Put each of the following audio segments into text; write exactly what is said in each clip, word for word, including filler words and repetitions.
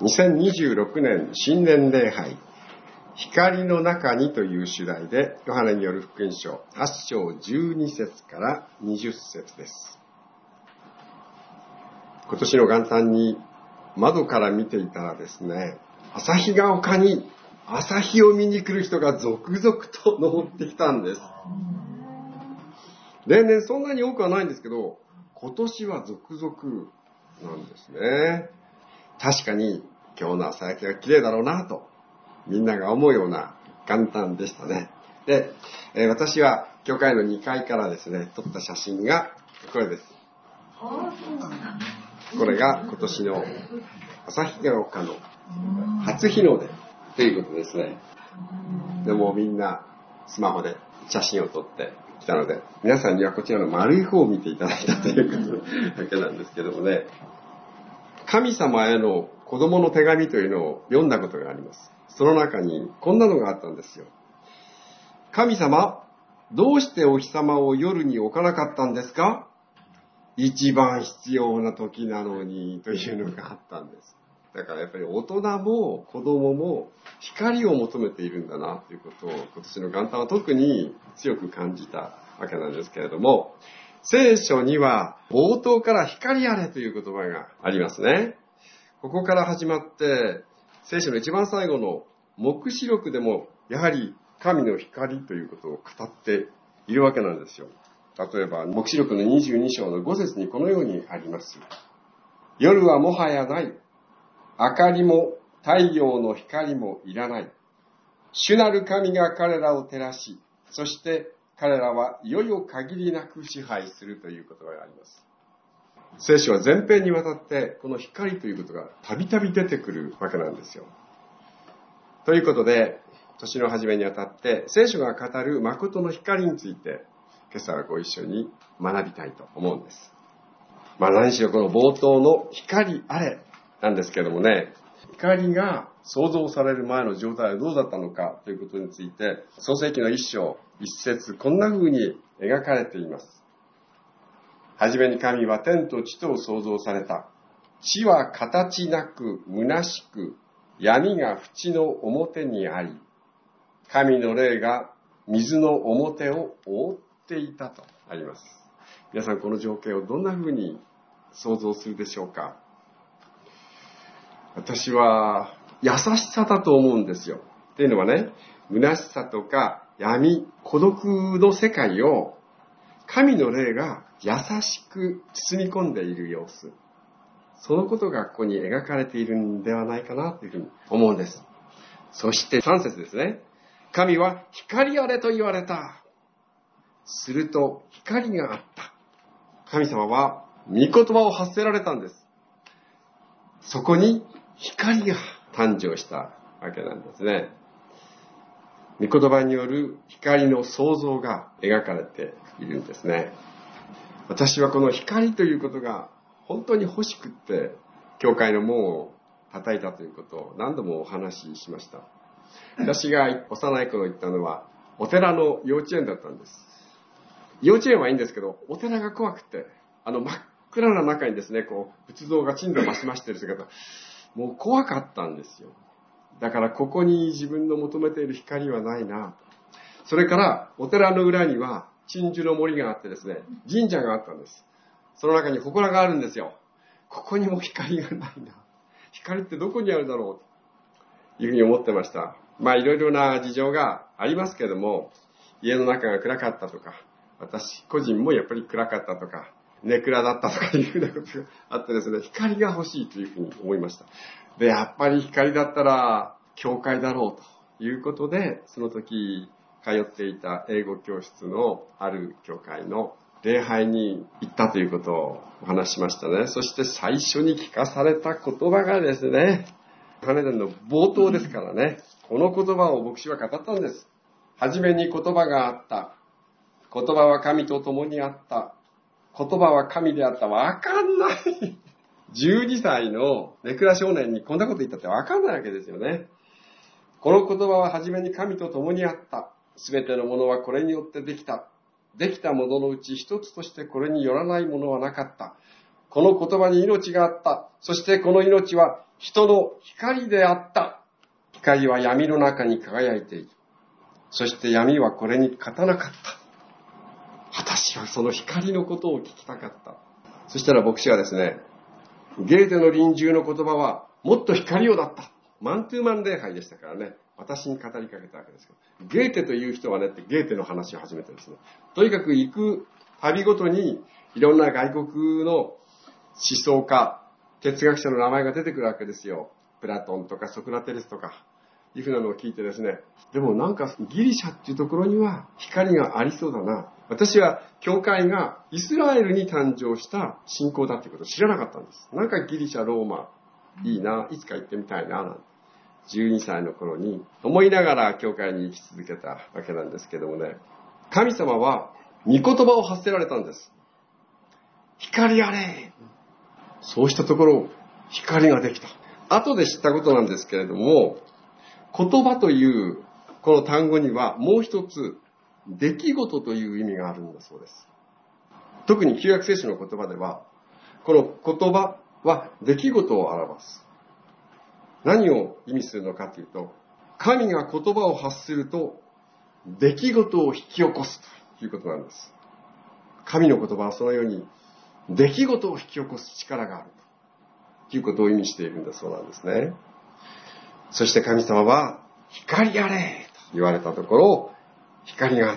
にせんにじゅうろくねん新年礼拝光の中にという主題でヨハネによる福音書はち章じゅうに節からにじゅっ節です。今年の元旦に窓から見ていたらですね、旭ヶ丘に朝日を見に来る人が続々と登ってきたんです。例年そんなに多くはないんですけど、今年は続々なんですね。確かに今日の朝焼けが綺麗だろうなとみんなが思うような元旦でしたね。で、えー、私は教会のにかいからですね撮った写真がこれです。これが今年の旭ヶ丘の初日の出ということですね。でもみんなスマホで写真を撮ってきたので、皆さんにはこちらの丸い方を見ていただいたということだけなんですけどもね、神様への子供の手紙というのを読んだことがあります。その中にこんなのがあったんですよ。神様、どうしてお日様を夜に置かなかったんですか？一番必要な時なのにというのがあったんです。だからやっぱり大人も子供も光を求めているんだなということを今年の元旦は特に強く感じたわけなんですけれども、聖書には冒頭から光あれという言葉がありますね。ここから始まって聖書の一番最後の黙示録でもやはり神の光ということを語っているわけなんですよ。例えば黙示録のにじゅうに章のご節にこのようにあります。夜はもはやない。明かりも太陽の光もいらない。主なる神が彼らを照らし、そして彼らは世々限りなく支配するという言葉があります。聖書は全編にわたってこの光ということがたびたび出てくるわけなんですよ。ということで、年の初めにあたって聖書が語る誠の光について今朝はご一緒に学びたいと思うんです。まあ何しろこの冒頭の光あれなんですけどもね、光が創造される前の状態はどうだったのかということについて、創世記の一章一節こんな風に描かれています。はじめに神は天と地とを創造された。地は形なく虚しく、闇が淵の表にあり、神の霊が水の表を覆っていたとあります。皆さんこの情景をどんな風に想像するでしょうか？私は優しさだと思うんですよ。っていうのはね、虚しさとか闇、孤独の世界を神の霊が優しく包み込んでいる様子。そのことがここに描かれているんではないかなというふうに思うんです。そしてさん節ですね。神は光あれと言われた。すると光があった。神様は御言葉を発せられたんです。そこに光が誕生したわけなんですね。御言葉による光の創造が描かれているんですね。私はこの光ということが本当に欲しくって教会の門を叩いたということを何度もお話ししました。私が幼い頃行ったのはお寺の幼稚園だったんです。幼稚園はいいんですけど、お寺が怖くて、あの真っ暗な中にですね、こう仏像が鎮座増し増している姿、もう怖かったんですよ。だからここに自分の求めている光はないな。それからお寺の裏には鎮守の森があってですね、神社があったんです。その中に祠があるんですよ。ここにも光がないな。光ってどこにあるだろうというふうに思ってました。まあいろいろな事情がありますけれども、家の中が暗かったとか、私個人もやっぱり暗かったとか、寝暗だったとかいうふうなことがあってですね、光が欲しいというふうに思いました。で、やっぱり光だったら教会だろうということで、その時通っていた英語教室のある教会の礼拝に行ったということをお話ししましたね。そして最初に聞かされた言葉がですね、ヨハネ伝の冒頭ですからね、この言葉を牧師は語ったんです。はじめに言葉があった。言葉は神と共にあった。言葉は神であった。わかんない。じゅうにさいのネクラ少年にこんなこと言ったってわかんないわけですよね。この言葉ははじめに神と共にあった。すべてのものはこれによってできた。できたもののうち一つとしてこれによらないものはなかった。この言葉に命があった。そしてこの命は人の光であった。光は闇の中に輝いている。そして闇はこれに勝たなかった。私はその光のことを聞きたかった。そしたら牧師はですね、ゲーテの臨終の言葉はもっと光をだった。マントゥーマン礼拝でしたからね、私に語りかけたわけですけど、ゲーテという人はねってゲーテの話を始めてですね、とにかく行く旅ごとにいろんな外国の思想家、哲学者の名前が出てくるわけですよ。プラトンとかソクラテレスとかいうふうなのを聞いてですね、でもなんかギリシャっていうところには光がありそうだな。私は教会がイスラエルに誕生した信仰だっていうことを知らなかったんです。なんかギリシャ、ローマいいな、いつか行ってみたいななんてじゅうにさいの頃に思いながら教会に行き続けたわけなんですけどもね、神様は御言葉を発せられたんです。光あれ。そうしたところ光ができた。後で知ったことなんですけれども、言葉というこの単語にはもう一つ出来事という意味があるんだそうです。特に旧約聖書の言葉ではこの言葉は出来事を表す。何を意味するのかというと、神が言葉を発すると出来事を引き起こすということなんです。神の言葉はそのように出来事を引き起こす力があるということを意味しているんだそうなんですね。そして神様は光あれと言われたところ光があった。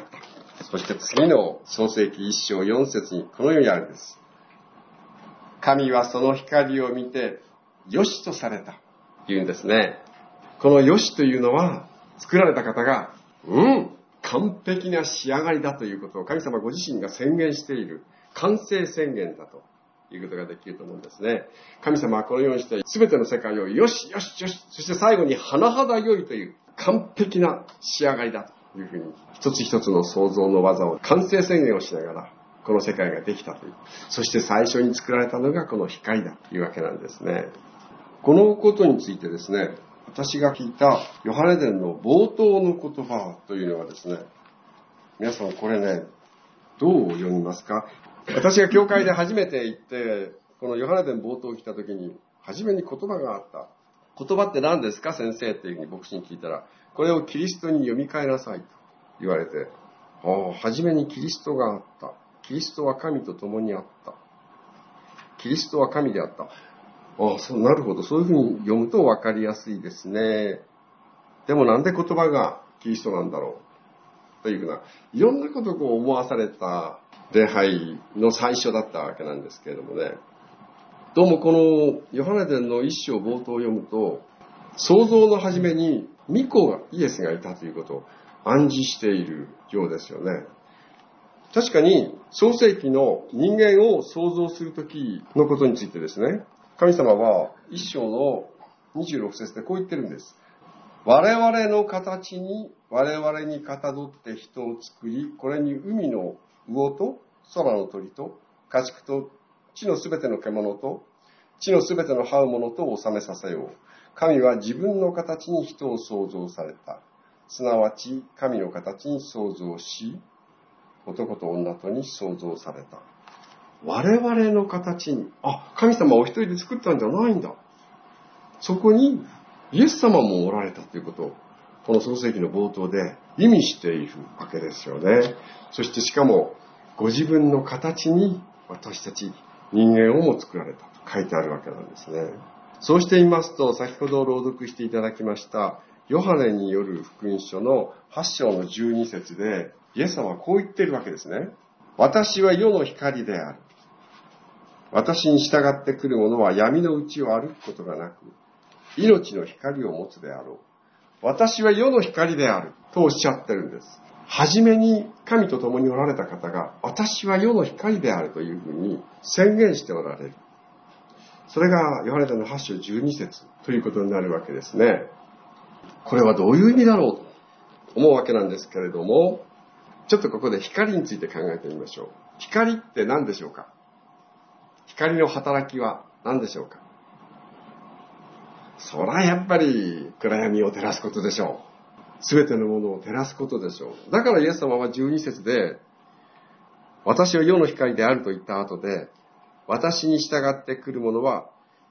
そして次の創世記一章四節にこのようにあるんです。神はその光を見てよしとされたと言うんですね。このよしというのは作られた方がうん完璧な仕上がりだということを神様ご自身が宣言している完成宣言だということができると思うんですね。神様はこのようにして全ての世界をよしよしよし、そして最後に甚だ良いという完璧な仕上がりだというふうに一つ一つの創造の技を完成宣言をしながらこの世界ができたという、そして最初に作られたのがこの光だというわけなんですね。このことについてですね、私が聞いたヨハネ伝の冒頭の言葉というのはですね、皆さんこれねどう読みますか？私が教会で初めて行ってこのヨハネ伝冒頭を来た時に初めに言葉があった。言葉って何ですか先生っていうふうに牧師に聞いたら、これをキリストに読み替えなさいと言われて、ああ初めにキリストがあった。キリストは神と共にあった。キリストは神であった。ああそうなるほど、そういうふうに読むと分かりやすいですね。でもなんで言葉がキリストなんだろうというふうないろんなことをこう思わされた礼拝の最初だったわけなんですけれどもね、どうもこのヨハネ伝の一章冒頭を読むと創造の初めに御子がイエスがいたということを暗示しているようですよね。確かに創世記の人間を創造するときのことについてですね、神様は一章のにじゅうろく節でこう言ってるんです。我々の形に我々にかたどって人を作り、これに海の魚と空の鳥と家畜と地のすべての獣と地のすべての這うものとを治めさせよう。神は自分の形に人を創造された。すなわち神の形に創造し、男と女とに創造された。我々の形に、あ、神様はお一人で作ったんじゃないんだ。そこにイエス様もおられたということをこの創世記の冒頭で意味しているわけですよね。そしてしかもご自分の形に私たち人間をも作られたと書いてあるわけなんですね。そうしていますと、先ほど朗読していただきましたヨハネによる福音書のはち章のじゅうに節でイエス様はこう言っているわけですね。私は世の光である。私に従ってくる者は闇のうちを歩くことがなく、命の光を持つであろう。私は世の光であるとおっしゃってるんです。はじめに神と共におられた方が、私は世の光であるというふうに宣言しておられる。それがヨハネ伝のはち章じゅうに節ということになるわけですね。これはどういう意味だろうと思うわけなんですけれども、ちょっとここで光について考えてみましょう。光って何でしょうか？光の働きは何でしょうか？そらやっぱり暗闇を照らすことでしょう。すべてのものを照らすことでしょう。だからイエス様はじゅうに節で、私は世の光であると言った後で、私に従ってくる者は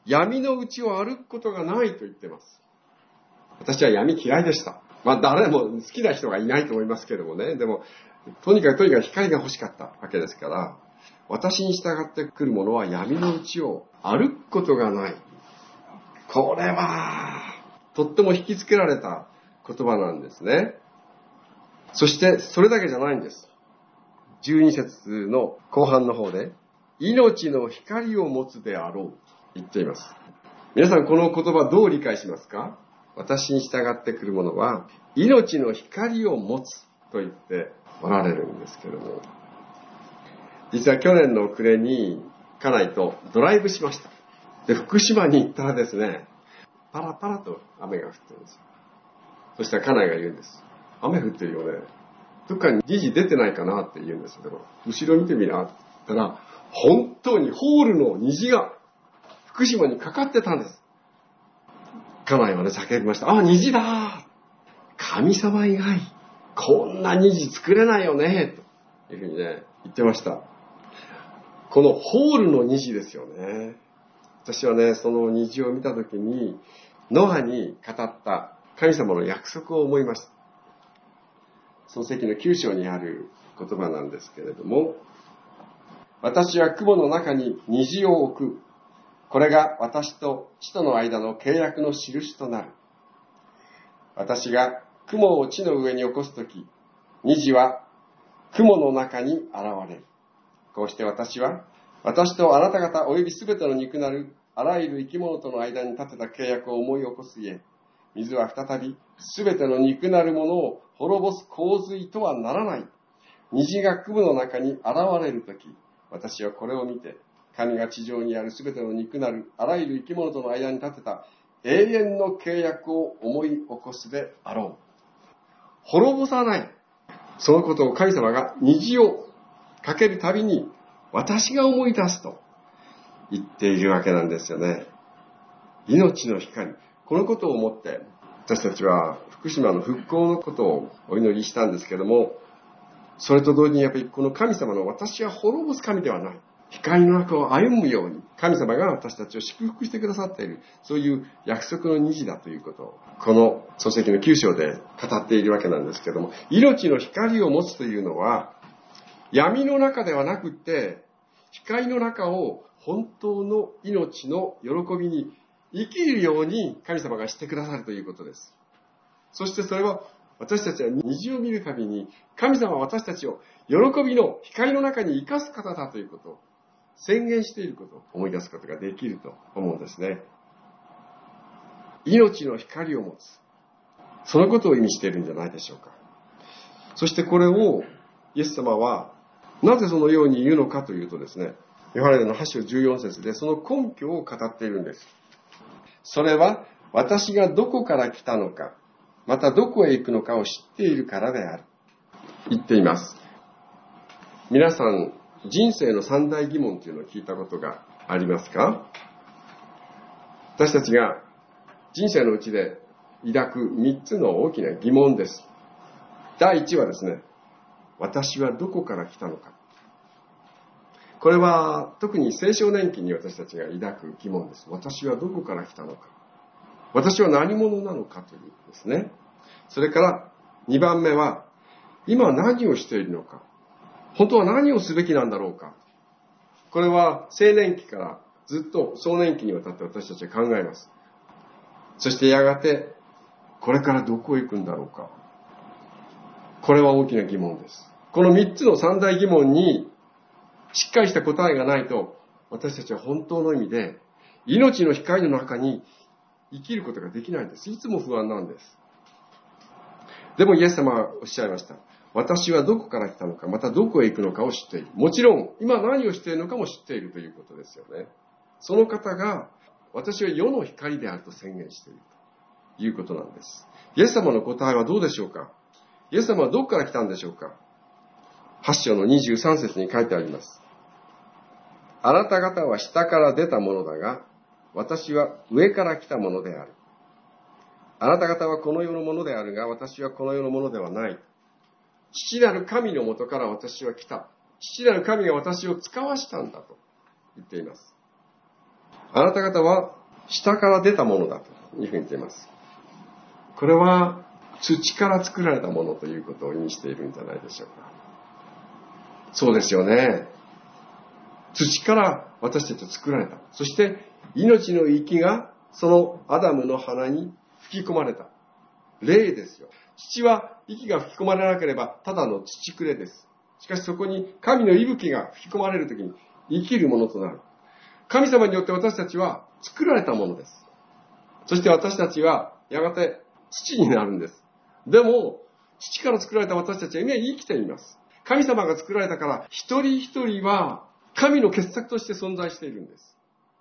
闇のうちを歩くことがないと言っています。私は闇嫌いでした。まあ誰も好きな人がいないと思いますけどもね。でも、とにかくとにかく光が欲しかったわけですから、私に従ってくる者は闇のうちを歩くことがない。これは、とっても引きつけられた言葉なんですね。そして、それだけじゃないんです。じゅうに節の後半の方で、命の光を持つであろうと言っています。皆さん、この言葉どう理解しますか？私に従ってくる者は、命の光を持つと言っておられるんですけども、実は去年の暮れに家内とドライブしました。で、福島に行ったらですね、パラパラと雨が降ってるんですよ。そしたら家内が言うんです。雨降ってるよね。どっかに虹出てないかなって言うんですよ。後ろ見てみなって言ったら、本当にホールの虹が福島にかかってたんです。家内はね、叫びました。あ、虹だ！神様以外、こんな虹作れないよねというふうにね、言ってました。このホールの虹ですよね。私はね、その虹を見たときに、ノアに語った神様の約束を思いました。創世記のきゅう章にある言葉なんですけれども、私は雲の中に虹を置く。これが私と地との間の契約の印となる。私が雲を地の上に起こすとき、虹は雲の中に現れる。こうして私は、私とあなた方及びすべての肉なるあらゆる生き物との間に立てた契約を思い起こすゆえ、水は再びすべての肉なるものを滅ぼす洪水とはならない。虹が雲の中に現れるとき、私はこれを見て、神が地上にあるすべての肉なるあらゆる生き物との間に立てた永遠の契約を思い起こすであろう。滅ぼさない。そのことを神様が虹をかけるたびに私が思い出すと言っているわけなんですよね。命の光。このことを思って私たちは福島の復興のことをお祈りしたんですけども、それと同時にやっぱりこの神様の私は滅ぼす神ではない。光の中を歩むように神様が私たちを祝福してくださっている、そういう約束の虹だということをこの創世記のきゅう章で語っているわけなんですけども、命の光を持つというのは闇の中ではなくって光の中を本当の命の喜びに生きるように神様がしてくださるということです。そしてそれは私たちは虹を見るたびに神様は私たちを喜びの光の中に生かす方だということを宣言していることを思い出すことができると思うんですね。命の光を持つ。そのことを意味しているんじゃないでしょうか。そしてこれをイエス様はなぜそのように言うのかというとですね、ヨハネのはち章じゅうよん節でその根拠を語っているんです。それは私がどこから来たのか、またどこへ行くのかを知っているからである。言っています。皆さん、人生の三大疑問というのを聞いたことがありますか？私たちが人生のうちで抱く三つの大きな疑問です。第一はですね、私はどこから来たのか。これは特に青少年期に私たちが抱く疑問です。私はどこから来たのか。私は何者なのかというですね。それからにばんめは、今何をしているのか。本当は何をすべきなんだろうか。これは青年期からずっと壮年期にわたって私たちは考えます。そしてやがて、これからどこへ行くんだろうか。これは大きな疑問です。この三つの三大疑問にしっかりした答えがないと、私たちは本当の意味で命の光の中に生きることができないんです。いつも不安なんです。でもイエス様はおっしゃいました。私はどこから来たのか、またどこへ行くのかを知っている。もちろん、今何をしているのかも知っているということですよね。その方が、私は世の光であると宣言しているということなんです。イエス様の答えはどうでしょうか？イエス様はどこから来たんでしょうか？はち章のにじゅうさん節に書いてあります。あなた方は下から出たものだが、私は上から来たものである。あなた方はこの世のものであるが、私はこの世のものではない。父なる神のもとから私は来た。父なる神が私を使わしたんだと言っています。 あなた方は下から出たものだというふうに言っています。これは土から作られたものということを意味しているんじゃないでしょうか。そうですよね。土から私たちは作られた。そして命の息がそのアダムの鼻に吹き込まれた。霊ですよ。土は息が吹き込まれなければただの土くれです。しかしそこに神の息吹が吹き込まれるときに生きるものとなる。神様によって私たちは作られたものです。そして私たちはやがて土になるんです。でも土から作られた私たちは今生きています。神様が作られたから一人一人は神の傑作として存在しているんです。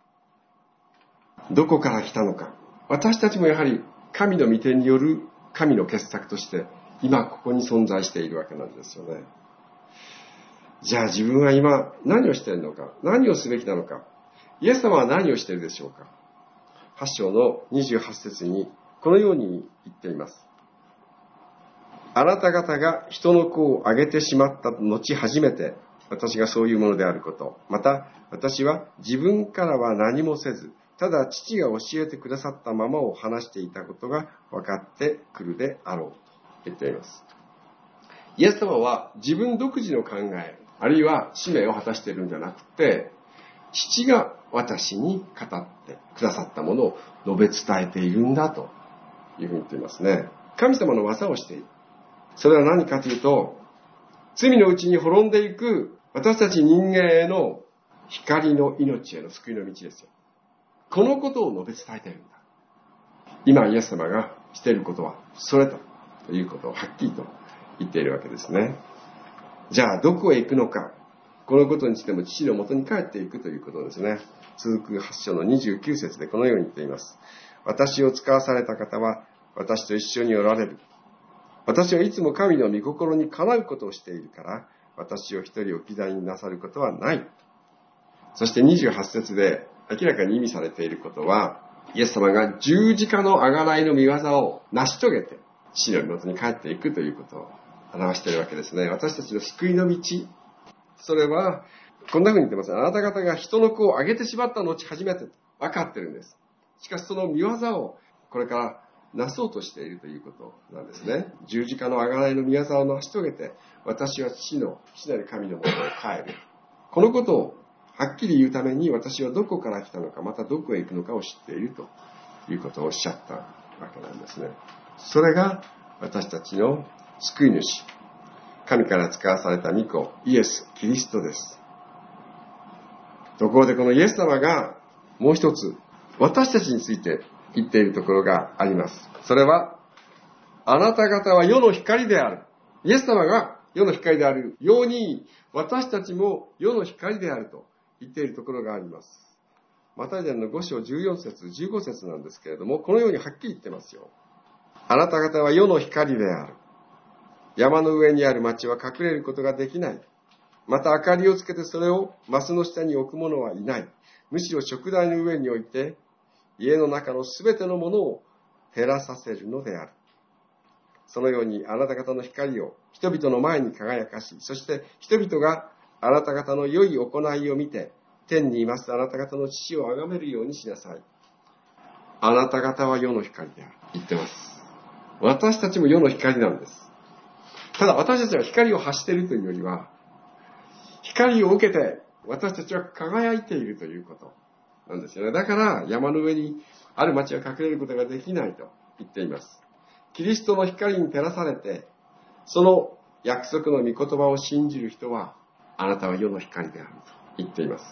どこから来たのか。私たちもやはり神の御手による神の傑作として今ここに存在しているわけなんですよね。じゃあ自分は今何をしているのか、何をすべきなのか。イエス様は何をしているでしょうか。はち章のにじゅうはち節にこのように言っています。あなた方が人の子をあげてしまった後初めて私がそういうものであること。また私は自分からは何もせず、ただ父が教えてくださったままを話していたことが分かってくるであろうと言っています。イエス様は自分独自の考え、あるいは使命を果たしているんじゃなくて、父が私に語ってくださったものを述べ伝えているんだというふうに言っていますね。神様の技をしている。それは何かというと、罪のうちに滅んでいく私たち人間への光の命への救いの道ですよ。このことを述べ伝えているんだ。今イエス様がしていることはそれだということをはっきりと言っているわけですね。じゃあどこへ行くのか。このことにしても父のもとに帰っていくということですね。続くはち章のにじゅうきゅう節でこのように言っています。私を使わされた方は私と一緒におられる。私はいつも神の御心にかなうことをしているから、私を一人置き去りになさることはない。そしてにじゅうはち節で明らかに意味されていることは、イエス様が十字架の贖いの御業を成し遂げて、父の元に帰っていくということを表しているわけですね。私たちの救いの道、それはこんな風に言ってます。あなた方が人の子をあげてしまった後初めて分かってるんです。しかしその御業をこれからなそうとしているということなんですね。十字架の贖いの御業を成し遂げて、私は父の父なる神のもとへ帰る。このことをはっきり言うために、私はどこから来たのか、またどこへ行くのかを知っているということをおっしゃったわけなんですね。それが私たちの救い主、神から使わされた御子、イエス・キリストです。ところでこのイエス様がもう一つ私たちについて言っているところがあります。それは、あなた方は世の光である。イエス様が世の光であるように、私たちも世の光であると言っているところがあります。マタイ伝のご章じゅうよん節、じゅうご節なんですけれども、このようにはっきり言ってますよ。あなた方は世の光である。山の上にある町は隠れることができない。また明かりをつけてそれをマスの下に置く者はいない。むしろ食台の上に置いて、家の中のすべてのものを照らさせるのである。そのようにあなた方の光を人々の前に輝かし、そして人々があなた方の良い行いを見て、天にいますあなた方の父を崇めるようにしなさい。あなた方は世の光である。言ってます。私たちも世の光なんです。ただ私たちは光を発しているというよりは、光を受けて私たちは輝いているということなんですよね。だから山の上にある町は隠れることができないと言っています。キリストの光に照らされて、その約束の御言葉を信じる人は、あなたは世の光であると言っています。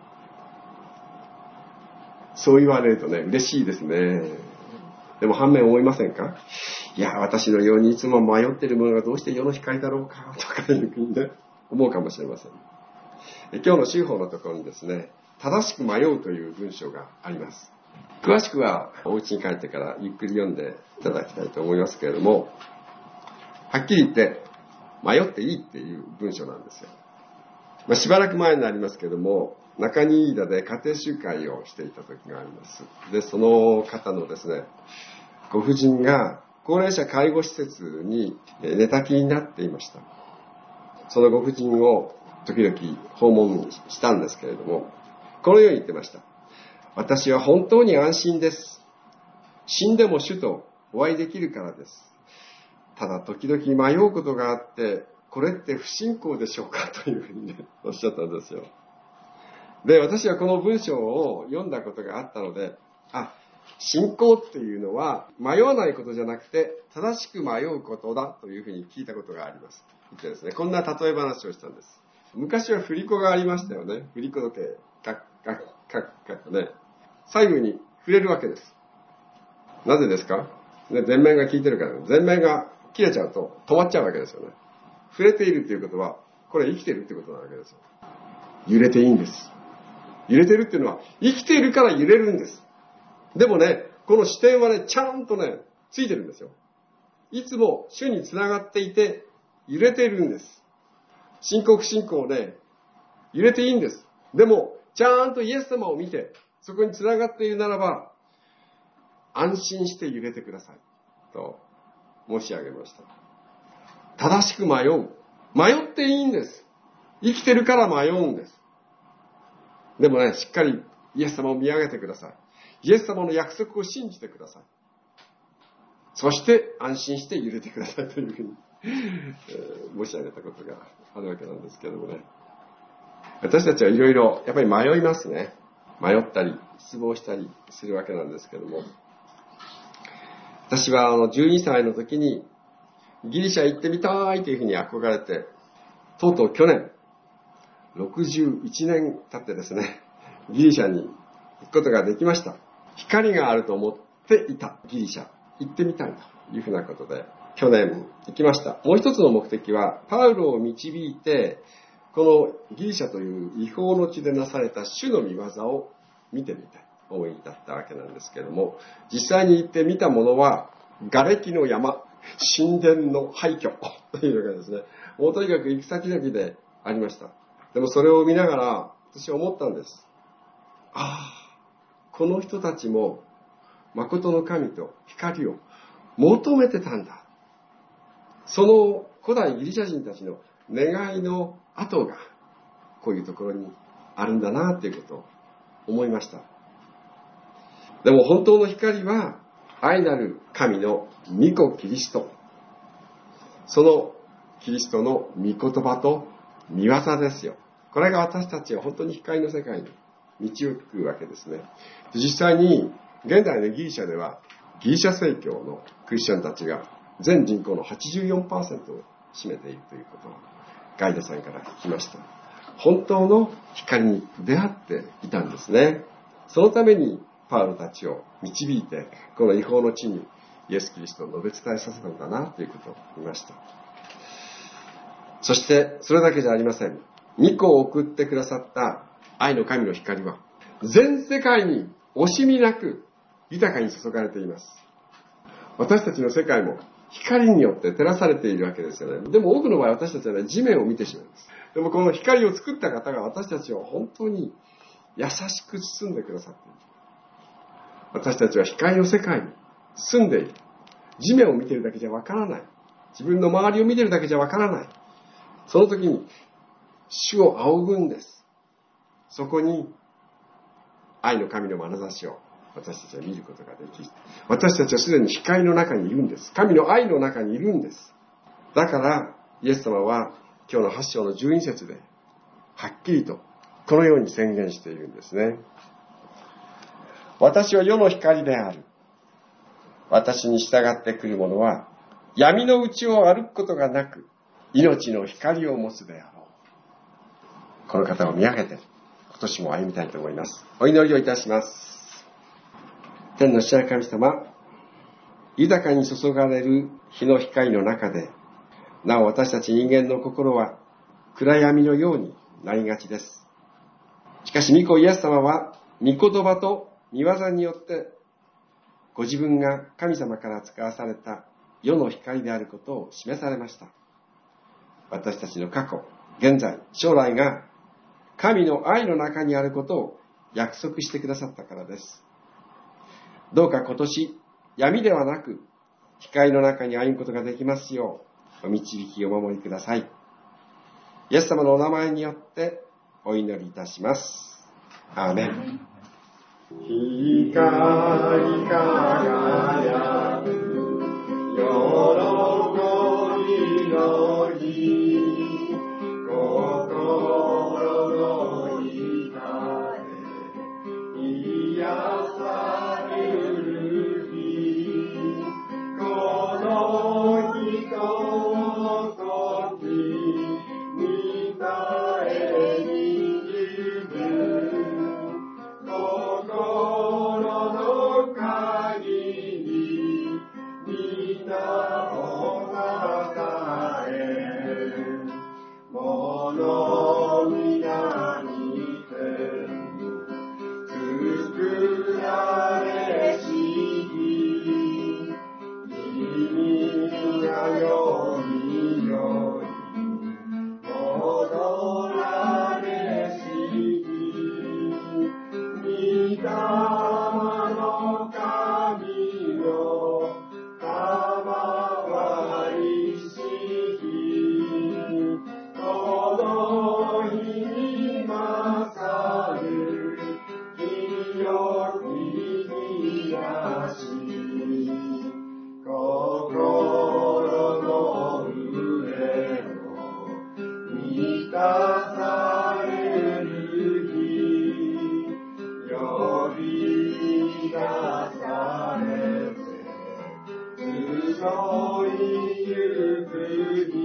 そう言われるとね、嬉しいですね。でも反面思いませんか？いや、私のようにいつも迷っている者がどうして世の光だろうかとかいうふうにね、思うかもしれません。今日の修法のところにですね、正しく迷うという文章があります。詳しくはお家に帰ってからゆっくり読んでいただきたいと思いますけれども、はっきり言って迷っていいっていう文章なんですよ。まあ、しばらく前になりますけれども、中新飯田で家庭集会をしていた時があります。で、その方のですね、ご婦人が高齢者介護施設に寝たきりになっていました。そのご婦人を時々訪問したんですけれども、このように言ってました。 私は本当に安心です。死んでも主とお会いできるからです。ただ時々迷うことがあって、これって不信仰でしょうかというふうにね、おっしゃったんですよ。で、私はこの文章を読んだことがあったので、あ、信仰っていうのは迷わないことじゃなくて正しく迷うことだというふうに聞いたことがあります。言ってですね、こんな例え話をしたんです。昔は振り子がありましたよね。振り子時計、カッカッカッカッとね、左右に触れるわけです。なぜですか？ね、前面が効いてるから、ね、前面が切れちゃうと止まっちゃうわけですよね。触れているっていうことは、これ生きてるってことなわけですよ。揺れていいんです。揺れてるっていうのは、生きているから揺れるんです。でもね、この視点はね、ちゃんとね、ついてるんですよ。いつも主につながっていて、揺れているんです。信仰不信仰ね、揺れていいんです。でも、ちゃんとイエス様を見て、そこにつながっているならば、安心して揺れてください。と申し上げました。正しく迷う。迷っていいんです。生きてるから迷うんです。でもね、しっかりイエス様を見上げてください。イエス様の約束を信じてください。そして安心して揺れてくださいというふうに、えー、申し上げたことがあるわけなんですけどもね。私たちはいろいろやっぱり迷いますね。迷ったり失望したりするわけなんですけども。私はあのじゅうにさいの時にギリシャ行ってみたいというふうに憧れて、とうとう去年ろくじゅういちねん経ってですね、ギリシャに行くことができました。光があると思っていたギリシャ、行ってみたいというふうなことで、去年行きました。もう一つの目的は、パウロを導いて、このギリシャという違法の地でなされた主の御業を見てみたい思いだったわけなんですけれども、実際に行って見たものは、瓦礫の山、神殿の廃墟というのがですね、もうとにかく行く先々でありました。でもそれを見ながら、私は思ったんです。ああ、この人たちも、誠の神と光を求めてたんだ。その古代ギリシャ人たちの願いの跡が、こういうところにあるんだな、ということを思いました。でも本当の光は、愛なる神の御子キリスト。そのキリストの御言葉と御業ですよ。これが私たちを本当に光の世界に導くわけですね。実際に現代のギリシャではギリシャ正教のクリスチャンたちが全人口の はちじゅうよんパーセント を占めているということをガイドさんから聞きました。本当の光に出会っていたんですね。そのためにパウロたちを導いてこの違法の地にイエス・キリストを述べ伝えさせたんだなということを見ました。そしてそれだけじゃありません。御子を送ってくださった愛の神の光は全世界に惜しみなく豊かに注がれています。私たちの世界も光によって照らされているわけですよね。でも多くの場合私たちは、ね、地面を見てしまいます。でもこの光を作った方が私たちを本当に優しく包んでくださっている。私たちは光の世界に住んでいる。地面を見ているだけじゃわからない。自分の周りを見ているだけじゃわからない。その時に主を仰ぐんです。そこに愛の神の眼差しを私たちは見ることができ、私たちはすでに光の中にいるんです。神の愛の中にいるんです。だからイエス様は今日のはち章のじゅうに節ではっきりとこのように宣言しているんですね。私は世の光である。私に従ってくる者は闇のうちを歩くことがなく命の光を持つであろう。この方を見上げて今年も歩みたいと思います。お祈りをいたします。天の父なる神様、豊かに注がれる日の光の中で、なお私たち人間の心は暗闇のようになりがちです。しかし御子イエス様は御言葉と御業によってご自分が神様から使わされた世の光であることを示されました。私たちの過去、現在、将来が神の愛の中にあることを約束してくださったからです。どうか今年、闇ではなく光の中に歩むことができますよう、お導きお守りください。イエス様のお名前によってお祈りいたします。アーメン。 光輝く喜びの日、心の痛み癒される日、この人の時見たえに夢、心の鍵に皆を与え、物皆にて作られし日、君がよみより戻られし日、御霊の神よ賜りし日、この日に勝る清き癒し、心の上を満たされる日、呼び出されて集いゆく日、